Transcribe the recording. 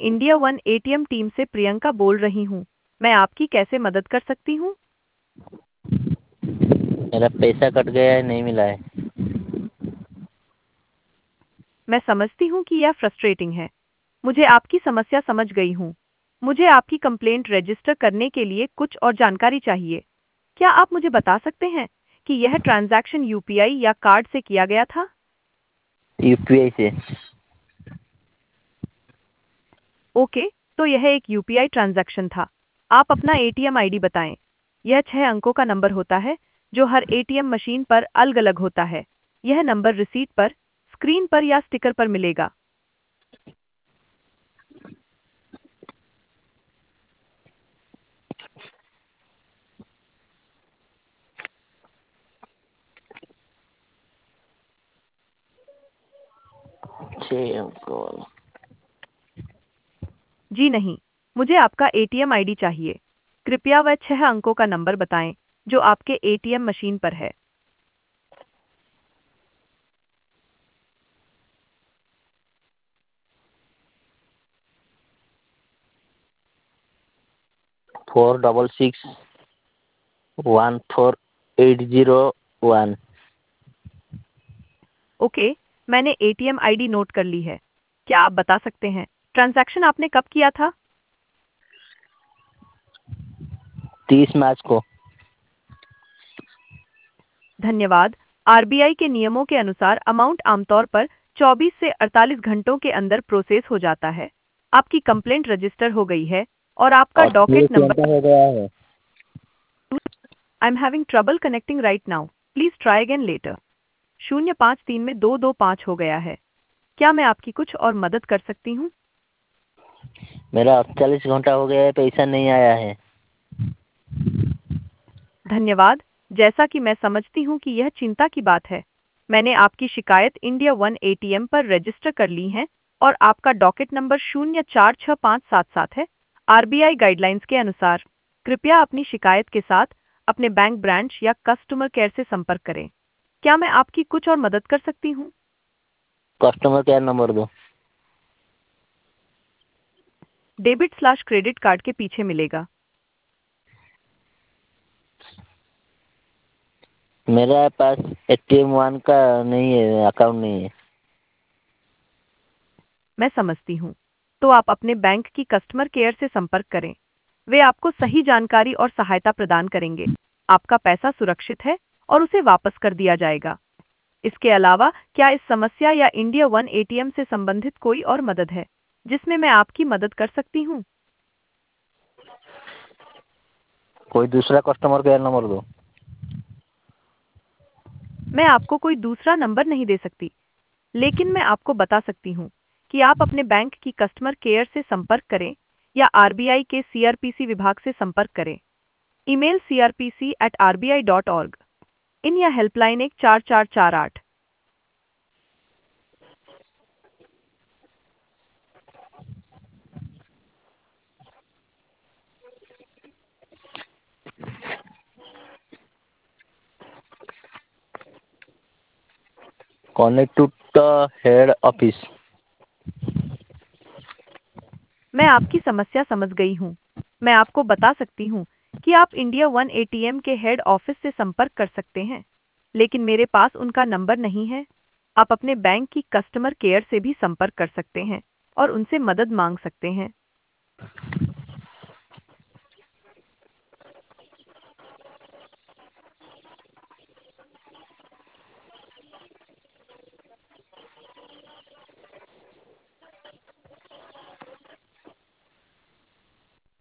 India one ATM team से प्रियंका बोल रही हूँ। मैं आपकी कैसे मदद कर सकती हूँ? मेरा पैसा कट गया है, नहीं मिला है। मैं समझती हूँ कि यह फ्रस्ट्रेटिंग है। मुझे आपकी समस्या समझ गई हूँ। मुझे आपकी कंप्लेंट रजिस्टर करने के लिए कुछ और जानकारी चाहिए। क्या आप मुझे बता सकते हैं कि यह ट्रांजैक्शन यूपीआई या कार्ड से किया गया था? यूपीआई से। ओके, तो यह एक यूपीआई ट्रांजैक्शन था। आप अपना एटीएम आईडी बताएं। यह 6 अंकों का नंबर होता है जो हर एटीएम मशीन पर अलग-अलग होता है। यह नंबर रिसीट पर, स्क्रीन पर या स्टिकर पर मिलेगा। 6 अंक वाला। जी नहीं, मुझे आपका एटीएम आईडी चाहिए। कृपया वह 6 अंकों का नंबर बताएं जो आपके एटीएम मशीन पर है। 466 1480 1। ओके, मैंने एटीएम आईडी नोट कर ली है। क्या आप बता सकते हैं ट्रांजैक्शन आपने कब किया था? 30 मार्च को। धन्यवाद। आरबीआई के नियमों के अनुसार अमाउंट आमतौर पर 24 से 48 घंटों के अंदर प्रोसेस हो जाता है। आपकी कंप्लेंट रजिस्टर हो गई है और आपका और डॉकेट 24 घंटा नंबर हो गया है। I am having trouble connecting right now. Please try again later. 053 में 225 हो गया है। क्या मैं आपकी कुछ और मदद कर सकती हूँ? मेरा 48 घंटा हो गया है, पैसा नहीं आया है। धन्यवाद। जैसा कि मैं समझती हूँ कि यह चिंता की बात है, मैंने आपकी शिकायत इंडिया वन एटीएम पर रजिस्टर कर ली है और आपका डॉकेट नंबर 0465577 है। आरबीआई गाइडलाइंस के अनुसार कृपया अपनी शिकायत के साथ अपने बैंक ब्रांच या कस्टमर केयर से संपर्क करें। क्या मैं आपकी कुछ और मदद कर सकती हूँ? कस्टमर केयर नंबर दो। डेबिट/क्रेडिट कार्ड के पीछे मिलेगा। मेरा पास एटीएम वन का नहीं है, अकाउंट नहीं है। मैं समझती हूँ। तो आप अपने बैंक की कस्टमर केयर से संपर्क करें। वे आपको सही जानकारी और सहायता प्रदान करेंगे। आपका पैसा सुरक्षित है और उसे वापस कर दिया जाएगा। इसके अलावा क्या इस समस्या या इंडिया वन एटीएम से संबंधित कोई और मदद है जिसमें मैं आपकी मदद कर सकती हूँ? कोई दूसरा कस्टमर केयर नंबर दो। मैं आपको कोई दूसरा नंबर नहीं दे सकती, लेकिन मैं आपको बता सकती हूँ कि आप अपने बैंक की कस्टमर केयर से संपर्क करें या आरबीआई के सीआरपीसी विभाग से संपर्क करें। Email crpc@rbi.org। इन या helpline 14448। Connect to the head office. मैं आपकी समस्या समझ गई हूँ। मैं आपको बता सकती हूँ कि आप इंडिया वन एटीएम के हेड ऑफिस से संपर्क कर सकते हैं, लेकिन मेरे पास उनका नंबर नहीं है। आप अपने बैंक की कस्टमर केयर से भी संपर्क कर सकते हैं और उनसे मदद मांग सकते हैं।